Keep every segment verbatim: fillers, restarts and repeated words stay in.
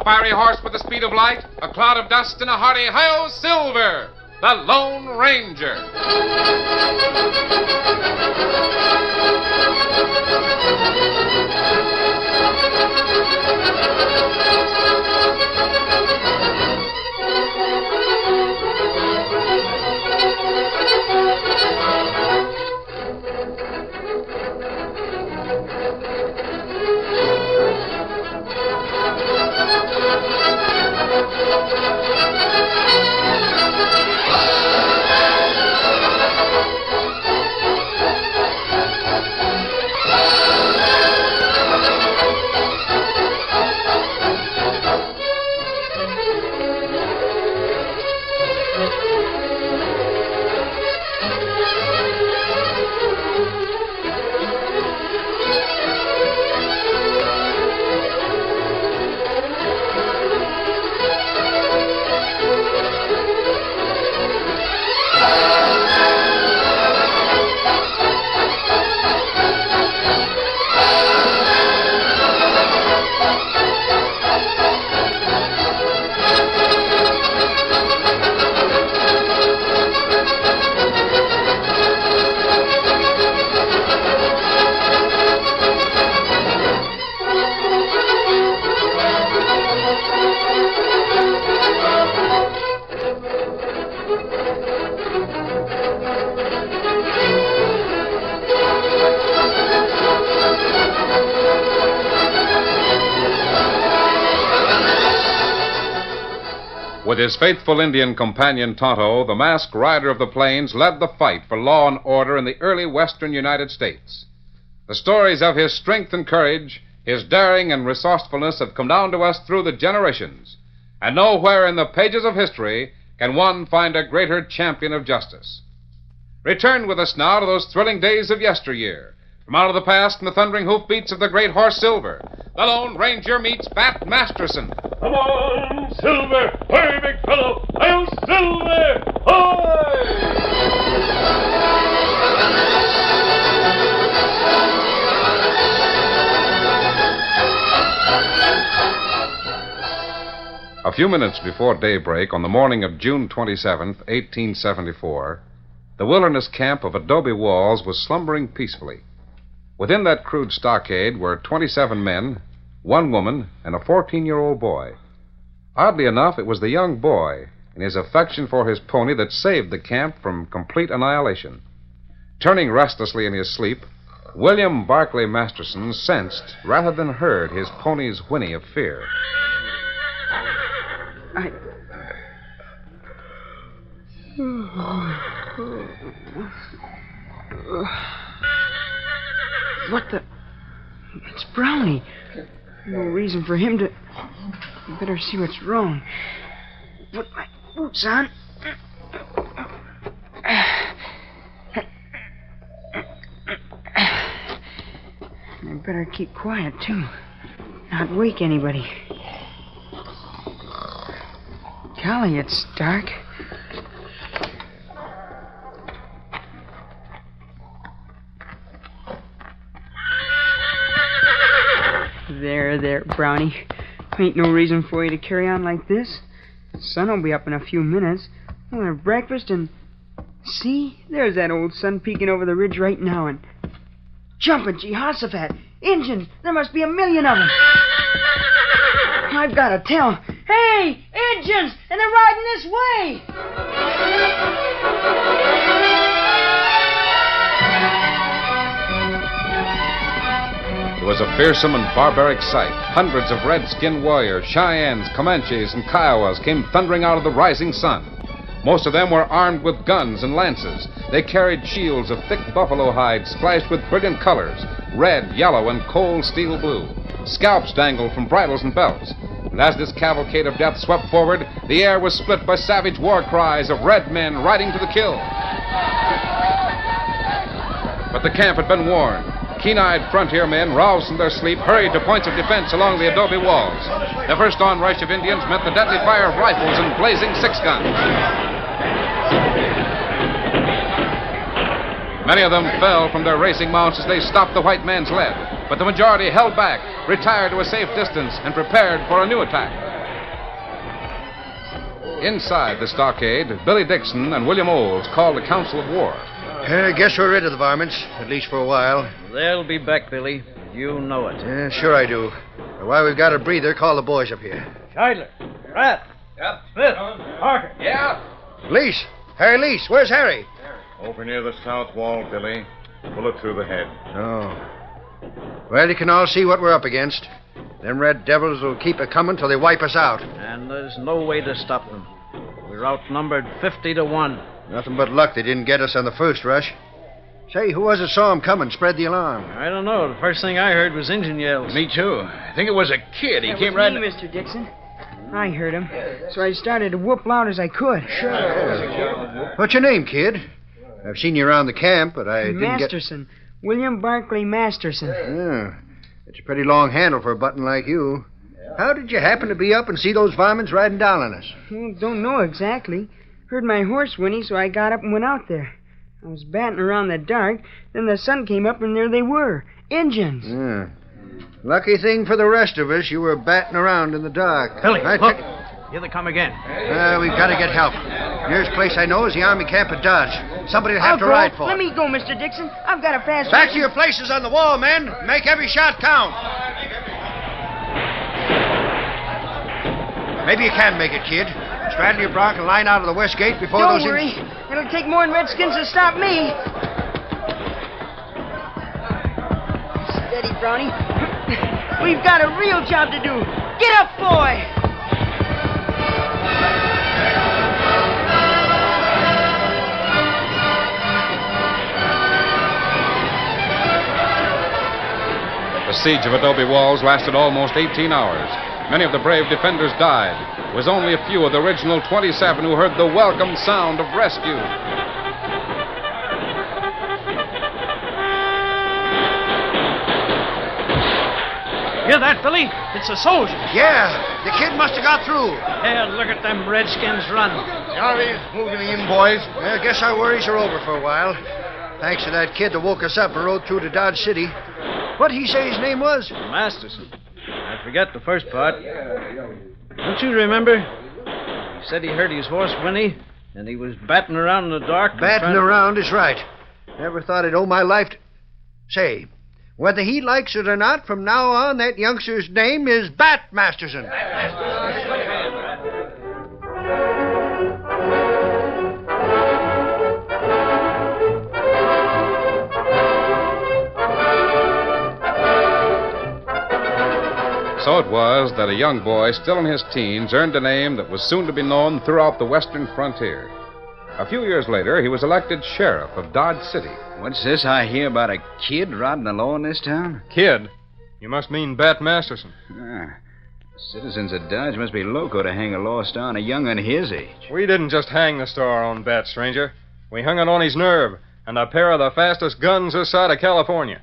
fiery horse with the speed of light, a cloud of dust, and a hearty hi-yo Silver, the Lone Ranger. With his faithful Indian companion Tonto, the masked rider of the plains led the fight for law and order in the early western United States. The stories of his strength and courage, his daring and resourcefulness have come down to us through the generations, and nowhere in the pages of history can one find a greater champion of justice. Return with us now to those thrilling days of yesteryear. From out of the past and the thundering hoofbeats of the great horse Silver, the Lone Ranger meets Bat Masterson. Come on, Silver! Hurry, big fellow! I'll Silver! Hoy! A few minutes before daybreak on the morning of June twenty-seventh, eighteen seventy-four, the wilderness camp of Adobe Walls was slumbering peacefully. Within that crude stockade were twenty-seven men, one woman, and a fourteen-year-old boy. Oddly enough, it was the young boy and his affection for his pony that saved the camp from complete annihilation. Turning restlessly in his sleep, William Barclay Masterson sensed, rather than heard, his pony's whinny of fear. I... What the... It's Brownie. No reason for him to... Better see what's wrong. Put my boots on. I better keep quiet, too. Not wake anybody. Golly, it's dark. There, there, Brownie. Ain't no reason for you to carry on like this. The sun will be up in a few minutes. We'll have breakfast and... See? There's that old sun peeking over the ridge right now and... Jumping Jehoshaphat! Injuns! There must be a million of them! I've got to tell. Hey! Injuns! And they're riding this way! It was a fearsome and barbaric sight. Hundreds of red-skinned warriors, Cheyennes, Comanches, and Kiowas came thundering out of the rising sun. Most of them were armed with guns and lances. They carried shields of thick buffalo hides splashed with brilliant colors, red, yellow, and cold steel blue. Scalps dangled from bridles and belts. And as this cavalcade of death swept forward, the air was split by savage war cries of red men riding to the kill. But the camp had been warned. Keen-eyed frontier men, roused from their sleep, hurried to points of defense along the adobe walls. The first onrush of Indians met the deadly fire of rifles and blazing six-guns. Many of them fell from their racing mounts as they stopped the white man's lead, but the majority held back, retired to a safe distance, and prepared for a new attack. Inside the stockade, Billy Dixon and William Olds called a council of war. I guess we're rid of the varmints, at least for a while. They'll be back, Billy. You know it. Yeah, sure I do. While we've got a breather, call the boys up here. Scheidler, Pratt. Yep. Smith. Parker. Yeah? Lease. Harry Lease. Where's Harry? Over near the south wall, Billy. Bullet through the head. Oh. Well, you can all see what we're up against. Them red devils will keep it coming till they wipe us out. And there's no way to stop them. We're outnumbered fifty to one. Nothing but luck they didn't get us on the first rush. Say, who was it saw him coming, spread the alarm? I don't know. The first thing I heard was engine yells. Me too. I think it was a kid. He That came was right... me, Mister Dixon. I heard him, so I started to whoop loud as I could. Sure. What's your name, kid? I've seen you around the camp, but I didn't get... Masterson. William Barclay Masterson. Yeah. It's a pretty long handle for a button like you. How did you happen to be up and see those varmints riding down on us? Well, don't know exactly. Heard my horse whinny, so I got up and went out there. I was batting around the dark, then the sun came up and there they were. Engines. Yeah. Lucky thing for the rest of us, you were batting around in the dark. Billy, I look. t- Here they come again. Uh, we've got to get help. Nearest place I know is the Army camp at Dodge. Somebody will have I'll to go. ride for. Let me go, Mister Dixon. I've got a fast... Back to your places on the wall, men. Make every shot count. Maybe you can make it, kid. Straddle your bronc and line out of the west gate before Don't those... worry. It'll take more than Redskins to stop me. Steady, Brownie. We've got a real job to do. Get up, boy! The siege of Adobe Walls lasted almost eighteen hours. Many of the brave defenders died. It was only a few of the original twenty-seven who heard the welcome sound of rescue. Hear that, Billy? It's a soldier. Yeah, the kid must have got through. Hey, look at them Redskins run. The Army's moving in, boys. I guess our worries are over for a while. Thanks to that kid that woke us up and rode through to Dodge City. What'd he say his name was? Masterson. I forget the first part. Don't you remember? He said he heard his horse whinny, and he was batting around in the dark. and Batting trying to- around is right. Never thought I'd owe my life to... Say, whether he likes it or not, from now on, that youngster's name is Bat Masterson. So it was that a young boy, still in his teens, earned a name that was soon to be known throughout the western frontier. A few years later, he was elected sheriff of Dodge City. What's this I hear about a kid riding the law in this town? Kid? You must mean Bat Masterson. Ah, citizens of Dodge must be loco to hang a law star on a young'un his age. We didn't just hang the star on Bat, stranger. We hung it on his nerve and a pair of the fastest guns this side of California.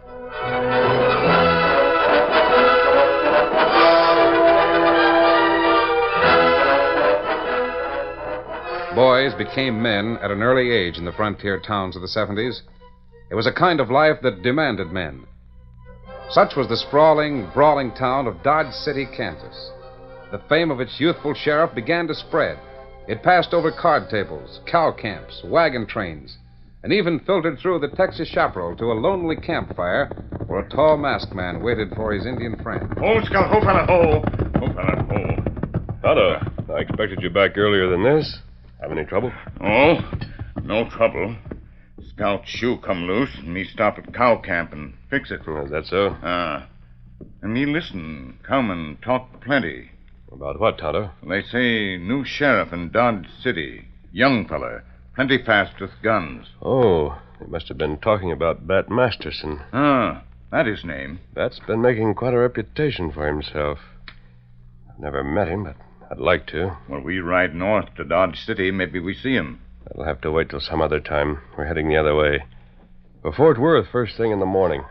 Boys became men at an early age in the frontier towns of the seventies. It was a kind of life that demanded men. Such was the sprawling, brawling town of Dodge City, Kansas. The fame of its youthful sheriff began to spread. It passed over card tables, cow camps, wagon trains, and even filtered through the Texas chaparral to a lonely campfire where a tall masked man waited for his Indian friend. Ho, Scout, ho, fella, ho. Ho, fella, ho. Tonto, I expected you back earlier than this. Have any trouble? Oh, no trouble. Scout's shoe come loose, and me stop at cow camp and fix it. Is that so? Ah. And me listen, come and talk plenty. About what, Tonto? They say new sheriff in Dodge City. Young fella. Plenty fast with guns. Oh, they must have been talking about Bat Masterson. Ah, that his name. Bat's been making quite a reputation for himself. I've never met him, but I'd like to. Well, we ride north to Dodge City. Maybe we see him. That'll have to wait till some other time. We're heading the other way. For Fort Worth, first thing in the morning.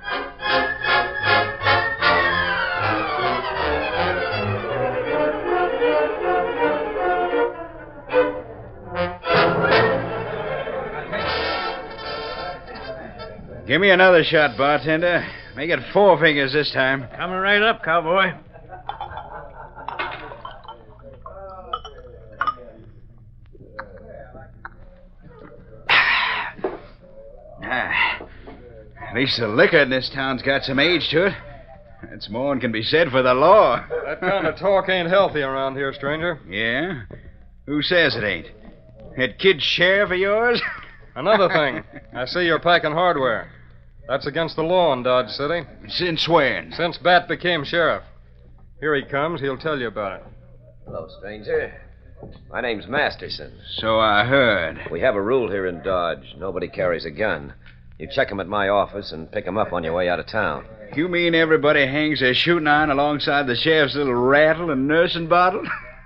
Give me another shot, bartender. Make it four fingers this time. Coming right up, cowboy. At least the liquor in this town's got some age to it. That's more than can be said for the law. That kind of talk ain't healthy around here, stranger. Yeah? Who says it ain't? That kid sheriff of yours? Another thing. I see you're packing hardware. That's against the law in Dodge City. Since when? Since Bat became sheriff. Here he comes. He'll tell you about it. Hello, stranger. My name's Masterson. So I heard. We have a rule here in Dodge. Nobody carries a gun. You check 'em at my office and pick 'em up on your way out of town. You mean everybody hangs their shooting iron alongside the sheriff's little rattle and nursing bottle?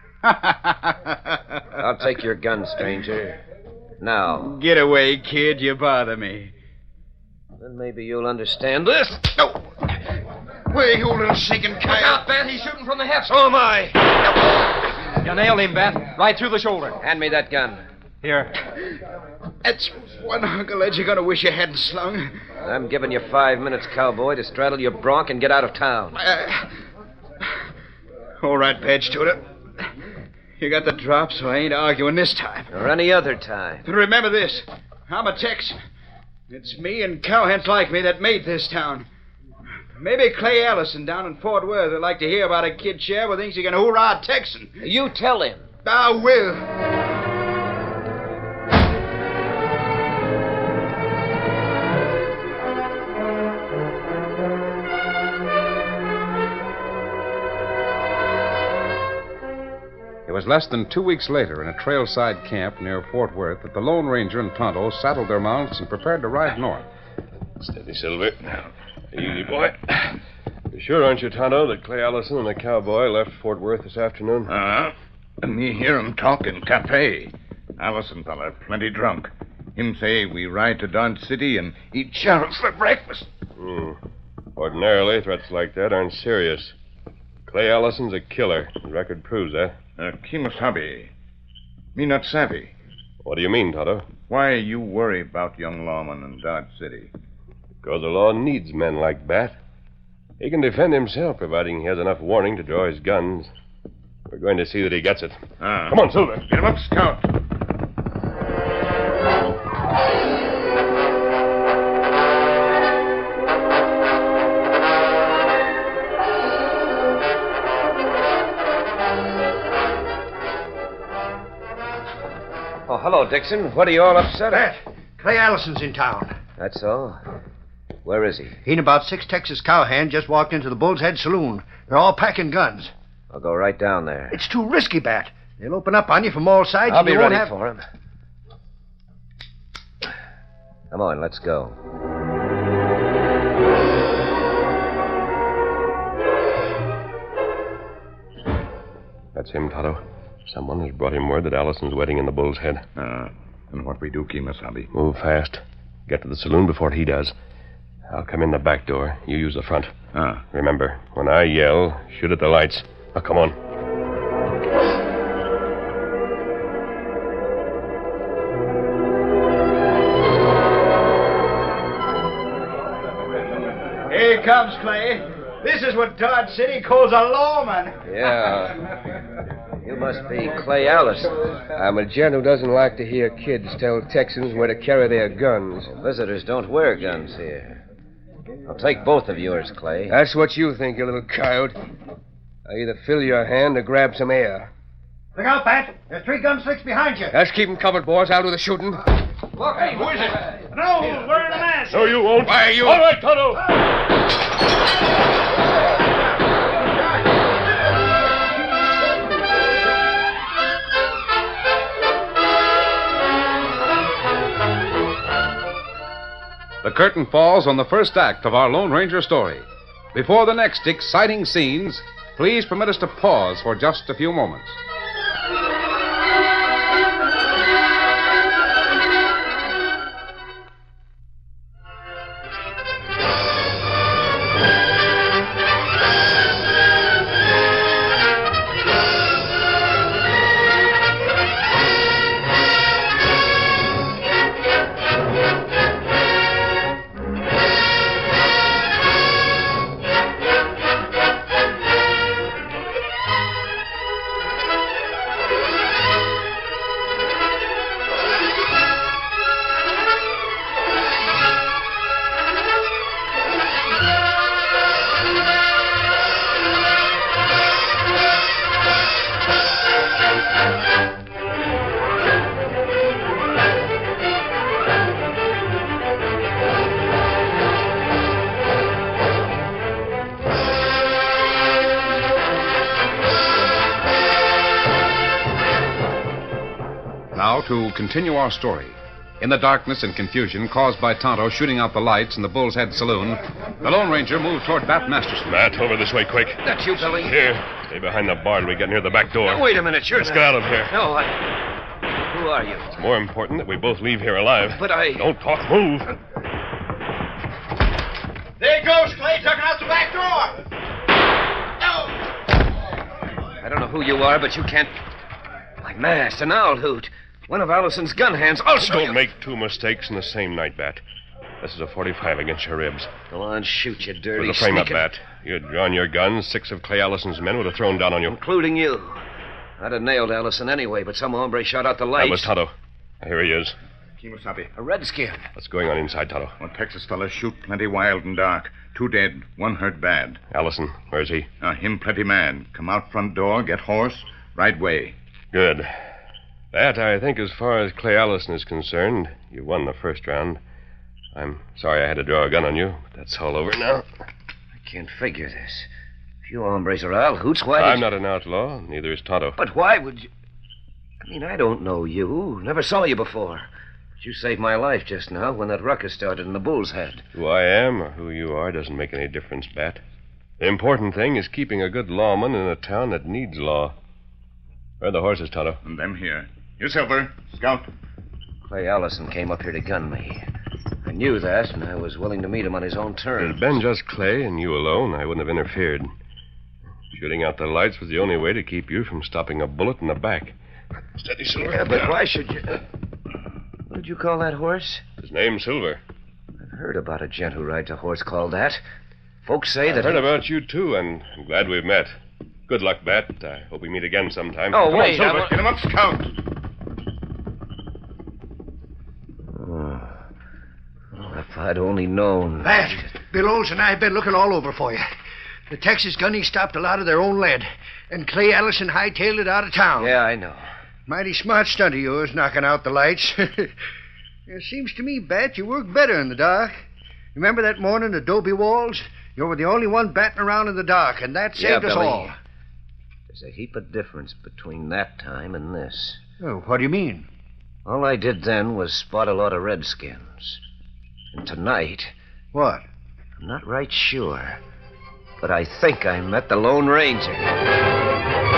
I'll take your gun, stranger. Now. Get away, kid. You bother me. Then maybe you'll understand this. No. Wait, you little shaking coyote. Look out, Bat. He's shooting from the hip. So am I. You nailed him, Bat. Right through the shoulder. Hand me that gun. Here. That's one hunk of lead you're going to wish you hadn't slung. I'm giving you five minutes, cowboy, to straddle your bronc and get out of town. Uh, all right, Badge Tutor. You got the drop, so I ain't arguing this time. Or any other time. But remember this. I'm a Texan. It's me and cowhands like me that made this town. Maybe Clay Allison down in Fort Worth would like to hear about a kid sheriff who thinks he can hoorah a Texan. You tell him. I will. It was less than two weeks later in a trailside camp near Fort Worth that the Lone Ranger and Tonto saddled their mounts and prepared to ride north. Steady, Silver. Easy, boy. You sure aren't you, Tonto, that Clay Allison and the cowboy left Fort Worth this afternoon? Uh-huh. And me hear 'em talk in cafe. Allison fella plenty drunk. Him say we ride to Dodge City and eat sheriff for breakfast. Hmm. Ordinarily, threats like that aren't serious. Clay Allison's a killer. The record proves that. Uh, Kemosabe. Me not savvy. What do you mean, Tonto? Why you worry about young lawman in Dodge City? Because the law needs men like Bat. He can defend himself, providing he has enough warning to draw his guns. We're going to see that he gets it. Ah. Come on, Silver. Get him up, Scout. Oh, hello, Dixon. What are you all upset at? Bat, Clay Allison's in town. That's all? Where is he? He and about six Texas cowhands just walked into the Bull's Head Saloon. They're all packing guns. I'll go right down there. It's too risky, Bat. They'll open up on you from all sides. I'll and be you won't ready have... for him. Come on, let's go. That's him, Tonto. Someone has brought him word that Allison's waiting in the Bull's Head. Uh, and what we do, Kemosabe? Move fast. Get to the saloon before he does. I'll come in the back door. You use the front. Ah. Remember, when I yell, shoot at the lights. Now, come on. Here he comes, Clay. This is what Dodge City calls a lawman. Yeah. You must be Clay Allison. I'm a gent who doesn't like to hear kids tell Texans where to carry their guns. Well, visitors don't wear guns here. I'll take both of yours, Clay. That's what you think, you little coyote. I either fill your hand or grab some air. Look out, Bat. There's three gunslicks behind you. Let's keep 'em covered, boys. I'll do the shooting. Look, hey, who is it? No, we're in a mask. No, you won't. Why, you... All right, Tonto. The curtain falls on the first act of our Lone Ranger story. Before the next exciting scenes, please permit us to pause for just a few moments. to continue our story. In the darkness and confusion caused by Tonto shooting out the lights in the Bull's Head Saloon, the Lone Ranger moved toward Bat Masterson. Matt, over this way, quick. That's you, Billy. Here. Stay behind the bar till we get near the back door. Now, wait a minute. You're Let's not... get out of here. No, I... Who are you? It's more important that we both leave here alive. But I... Don't talk. Move. There goes Clay tucking out the back door. I don't know who you are, but you can't... My mask, an owl hoot. One of Allison's gun hands. I'll show Don't you. make two mistakes in the same night, Bat. This is a forty-five against your ribs. Go on, shoot, you dirty With the frame up, sneaking- Bat. You had drawn your gun, six of Clay Allison's men would have thrown down on you. Including you. I'd have nailed Allison anyway, but some hombre shot out the lights. That was Tonto. Here he is. Kimosabe. A redskin. What's going on inside, Tonto? One Texas fella shoot plenty wild and dark. Two dead, one hurt bad. Allison, where's he? Uh, him plenty mad. Come out front door, get horse, right way. Good. That, I think, as far as Clay Allison is concerned, you won the first round. I'm sorry I had to draw a gun on you, but that's all over now. I can't figure this. If you hombres are owl hoots, why I'm did... not an outlaw, neither is Tonto. But why would you... I mean, I don't know you. Never saw you before. But you saved my life just now when that ruckus started in the Bull's Head. Who I am or who you are doesn't make any difference, Bat. The important thing is keeping a good lawman in a town that needs law. Where are the horses, Tonto? And them here. Here, Silver. Scout. Clay Allison came up here to gun me. I knew that, and I was willing to meet him on his own If it terms. had been just Clay and you alone, I wouldn't have interfered. Shooting out the lights was the only way to keep you from stopping a bullet in the back. Steady, Silver. Yeah, but why should you... What did you call that horse? His name's Silver. I've heard about a gent who rides a horse called that. Folks say I that... heard he- about you, too, and I'm glad we've met. Good luck, Bat. I hope we meet again sometime. Oh, Come wait, on, I Silver. wa- Get him up, Scout. Oh. Oh, if I'd only known... Bat, Bill Olds and I have been looking all over for you. The Texas gunnies stopped a lot of their own lead, and Clay Allison hightailed it out of town. Yeah, I know. Mighty smart stunt of yours, knocking out the lights. It seems to me, Bat, you work better in the dark. Remember that morning at Adobe Walls? You were the only one batting around in the dark, and that Yeah, saved us Billy. all. There's a heap of difference between that time and this. Oh, what do you mean? All I did then was spot a lot of redskins. And tonight, What? I'm not right sure, but I think I met the Lone Ranger.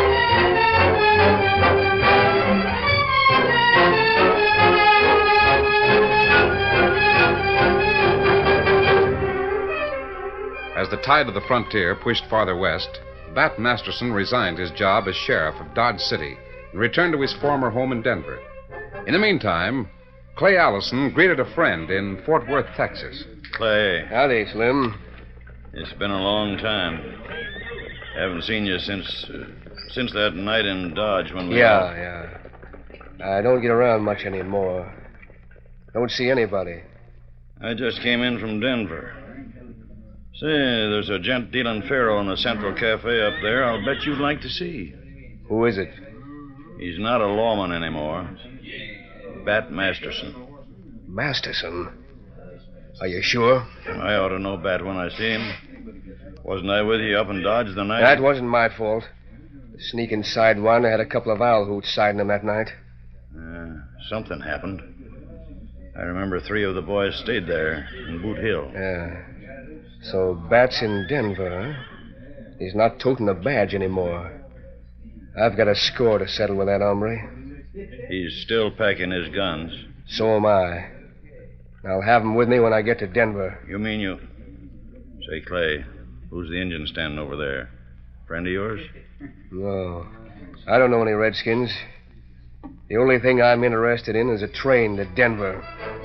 As the tide of the frontier pushed farther west, Bat Masterson resigned his job as sheriff of Dodge City and returned to his former home in Denver. In the meantime, Clay Allison greeted a friend in Fort Worth, Texas. Clay, Howdy, Slim. it's been a long time. Haven't seen you since uh, since that night in Dodge when we... Yeah, yeah. I don't get around much anymore. Don't see anybody. I just came in from Denver. Say, there's a gent dealing faro in the Central Cafe up there I'll bet you'd like to see. Who is it? He's not a lawman anymore. Bat Masterson. Masterson. Are you sure? I ought to know Bat when I see him. Wasn't I with you up in Dodge the night? That wasn't my fault. The sneaking sidewinder had a couple of owl hoots siding him that night. Uh, something happened. I remember three of the boys stayed there in Boot Hill. Yeah. So Bat's in Denver, huh? He's not toting a badge anymore. I've got a score to settle with that hombre. He's still packing his guns. So am I. I'll have him with me when I get to Denver. You mean you... Say, Clay, who's the Indian standing over there? Friend of yours? No. I don't know any redskins. The only thing I'm interested in is a train to Denver.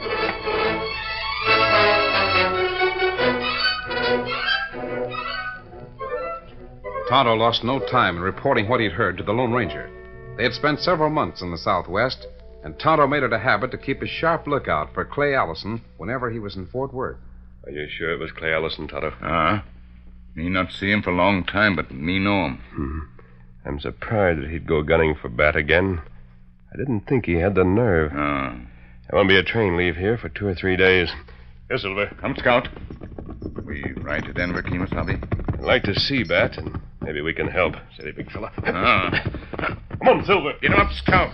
Tonto lost no time in reporting what he'd heard to the Lone Ranger. They had spent several months in the Southwest, and Tonto made it a habit to keep a sharp lookout for Clay Allison whenever he was in Fort Worth. Are you sure it was Clay Allison, Tonto? Ah. Me not see him for a long time, but me know him. Hmm. I'm surprised that he'd go gunning for Bat again. I didn't think he had the nerve. Ah. There won't be a train leave here for two or three days. Here, Silver. Come, Scout. We ride to Denver, Kimosabe? I'd like to see Bat, and maybe we can help. Steady, big fella. Ah. Come on, Silver. Get him up, Scout.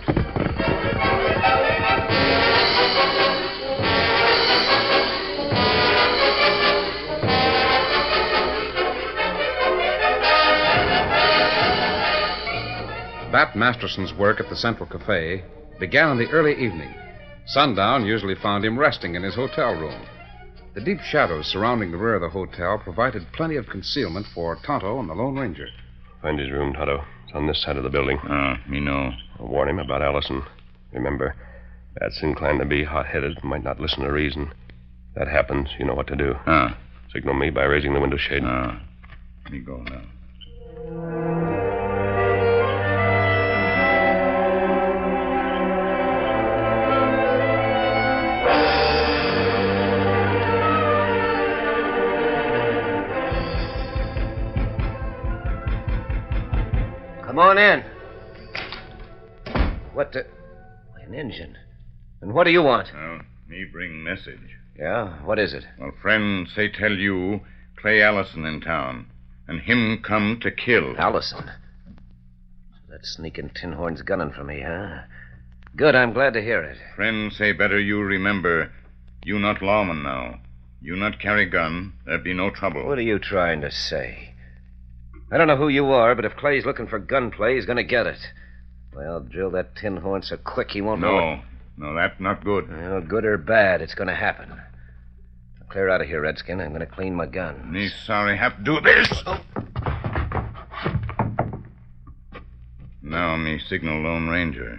Bat Masterson's work at the Central Cafe began in the early evening. Sundown usually found him resting in his hotel room. The deep shadows surrounding the rear of the hotel provided plenty of concealment for Tonto and the Lone Ranger. Find his room, Tonto. It's on this side of the building. Ah, me know. I'll warn him about Allison. Remember, Bat's inclined to be hot-headed, might not listen to reason. If that happens, you know what to do. Ah. Signal me by raising the window shade. Ah. Me go now. Come on in. What the... An engine. And what do you want? Well, me bring message. Yeah? What is it? Well, friend say tell you Clay Allison in town. And him come to kill. Allison? That sneaking tin horn's gunning for me, huh? Good, I'm glad to hear it. Friend say better you remember, you not lawman now. You not carry gun, there be no trouble. What are you trying to say? I don't know who you are, but if Clay's looking for gunplay, he's going to get it. Well, drill that tin horn so quick he won't know it. No, no, that's not good. Well, good or bad, it's going to happen. Now, clear out of here, Redskin. I'm going to clean my gun. Me sorry have to do this. Oh. Now me signal Lone Ranger.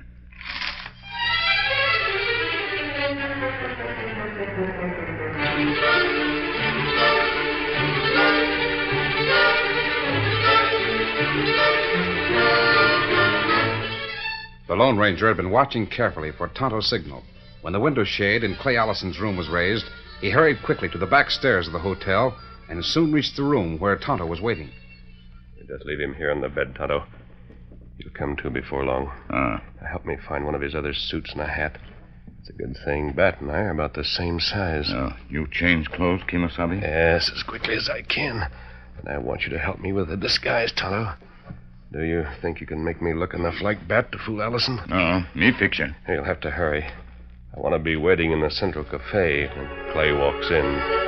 The Lone Ranger had been watching carefully for Tonto's signal. When the window shade in Clay Allison's room was raised, he hurried quickly to the back stairs of the hotel and soon reached the room where Tonto was waiting. You just leave him here on the bed, Tonto. He'll come to before long. Ah. Help me find one of his other suits and a hat. It's a good thing Bat and I are about the same size. Uh, you change clothes, Kimasabi? Yes, as quickly as I can. And I want you to help me with the disguise, Tonto. Do you think you can make me look enough like Bat to fool Allison? No, me fiction. You'll have to hurry. I want to be waiting in the Central Cafe when Clay walks in.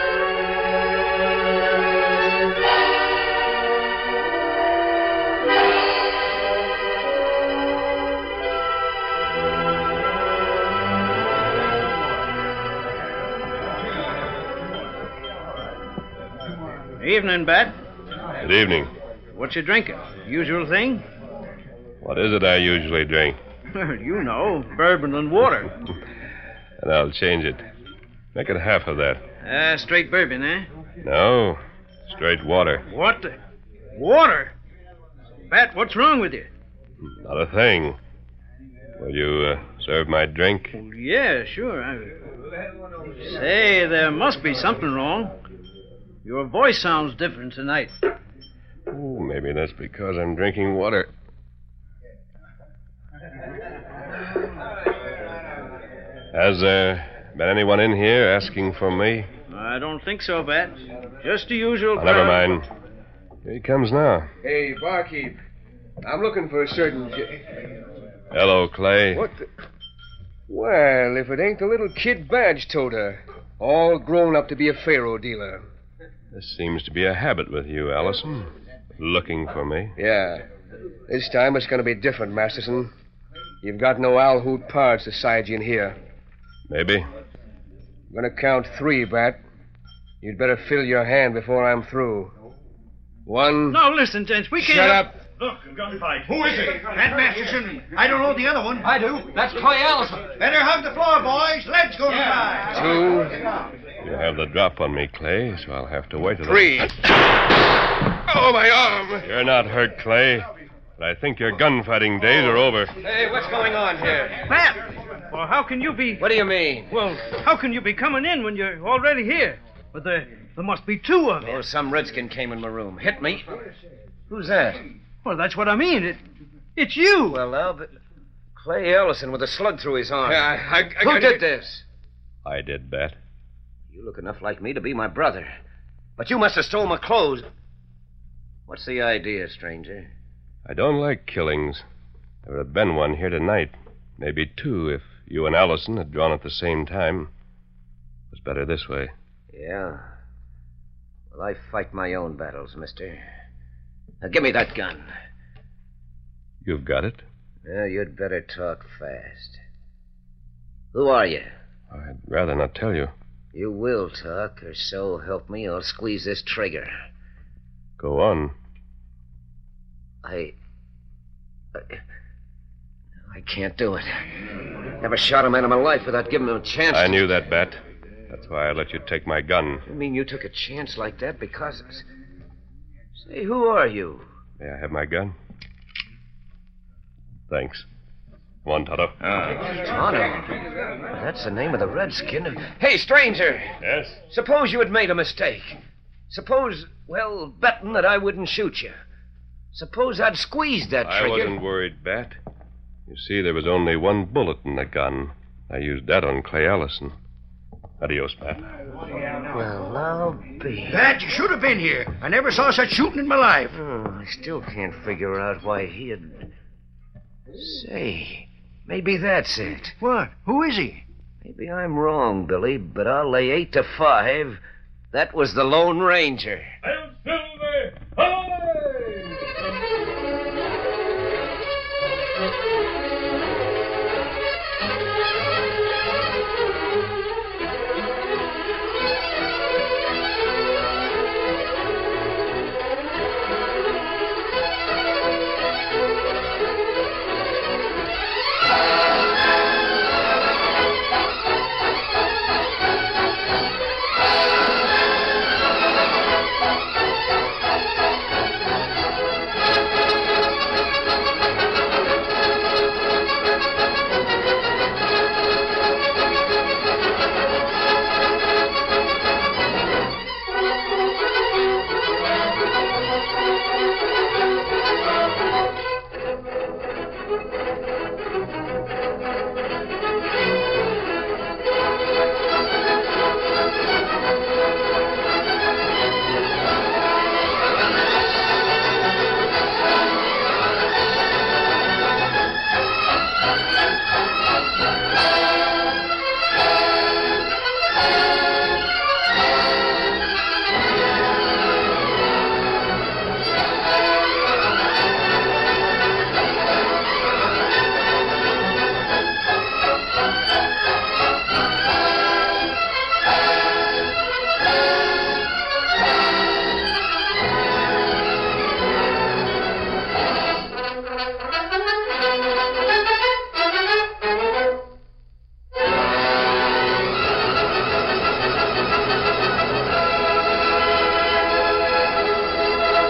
Evening, Bat. Good evening. What you drinking? Usual thing? What is it I usually drink? You know, bourbon and water. And I'll change it. Make it half of that. Uh, straight bourbon, eh? No, straight water. What the? Water? Bat, what's wrong with you? Not a thing. Will you uh, serve my drink? Well, yeah, sure. I... Say, there must be something wrong. Your voice sounds different tonight. Oh, maybe that's because I'm drinking water. Has there been anyone in here asking for me? I don't think so, Bat. Just the usual... Oh, never mind. Here he comes now. Hey, barkeep. I'm looking for a certain... J- Hello, Clay. What the... Well, if it ain't the little kid badge toter, all grown up to be a faro dealer. This seems to be a habit with you, Allison. Looking for me. Yeah. This time it's going to be different, Masterson. You've got no Al Hoot pards to side you in here. Maybe. I'm going to count three, Bat. You'd better fill your hand before I'm through. One... No, listen, gents, we can't... Shut up. Look, a gunfight. Who is it? Pat Masterson. I don't know the other one. I do. That's Clay Allison. Better hug the floor, boys. Let's go yeah. to Two. You have the drop on me, Clay, so I'll have to wait a little. Three. Oh, my arm. You're not hurt, Clay. But I think your gunfighting days are over. Hey, what's going on here? Pat! Well, how can you be... What do you mean? Well, how can you be coming in when you're already here? But there, there must be two of you. Or some redskin came in my room. Hit me. Who's that? Well, that's what I mean. It, it's you. Well, now, but Clay Ellison with a slug through his arm. Yeah, I, I, I Who gotta did get... this? I did, Bat. You look enough like me to be my brother. But you must have stolen my clothes. What's the idea, stranger? I don't like killings. There would have been one here tonight. Maybe two if you and Allison had drawn at the same time. It was better this way. Yeah. Well, I fight my own battles, mister. Now, give me that gun. You've got it? Well, you'd better talk fast. Who are you? I'd rather not tell you. You will talk, or so help me, I'll squeeze this trigger. Go on. I... I... I can't do it. Never shot a man in my life without giving him a chance. I to... knew that, Bat. That's why I let you take my gun. You mean you took a chance like that because... Say, who are you? May I have my gun? Thanks. Come on, Tonto. Tonto? That's the name of the redskin. Hey, stranger! Yes? Suppose you had made a mistake. Suppose, well, betting that I wouldn't shoot you. Suppose I'd squeezed that trigger. I wasn't worried, Bat. You see, there was only one bullet in the gun. I used that on Clay Allison. Adios, Bat. Well, I'll be... Bat, you should have been here. I never saw such shooting in my life. Oh, I still can't figure out why he'd... Say, maybe that's it. What? Who is he? Maybe I'm wrong, Billy, but I'll lay eight to five. That was the Lone Ranger. Hail Silver! Away!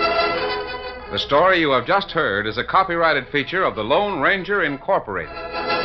The story you have just heard is a copyrighted feature of the Lone Ranger Incorporated.